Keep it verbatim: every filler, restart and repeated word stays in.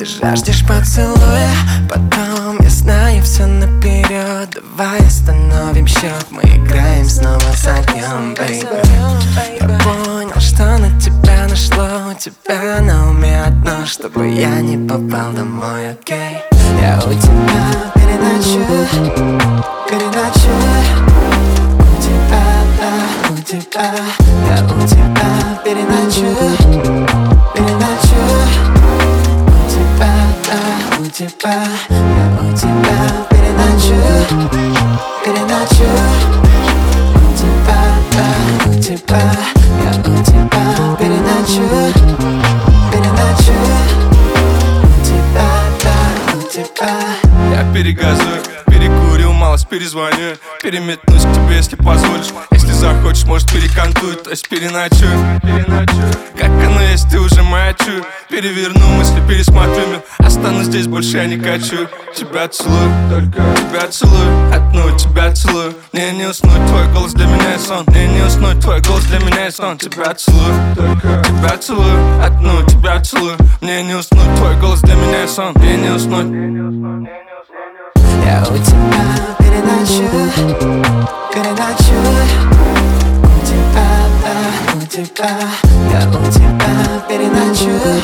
Ты жаждешь поцелуя, потом я знаю все наперед. Давай остановим счет, мы играем снова с огнем, бэйби. Я понял, что на тебя нашло, у тебя на уме одно, чтобы я не попал домой, окей? Я у тебя переночую, переночую. У тебя, да, у тебя, я у тебя переночую, переночую. У тебя, да, у тебя, я у тебя переночую, переночую. У тебя, да, у тебя, я у тебя переночую, переночую. У тебя, да, у тебя. Я перегазую, перекурил, малость перезвоню. Переметнусь к тебе, если позволишь. Если захочешь, может перекантуй, то есть переночую. Как оно есть, ты уже моя чую. Переверну мысли, пересмотрю мир. Останусь здесь, больше я не хочу. Тебя целую, только тебя целую. Одну тебя целую. Мне не уснуть, твой голос для меня и сон. Мне не уснуть, твой голос для меня и сон. Тебя целую, только тебя целую. Одну тебя целую. Мне не уснуть, твой голос для меня и сон. Мне не уснуть. Я у тебя переночую, переночую. У тебя, да, у тебя, я у тебя переночую,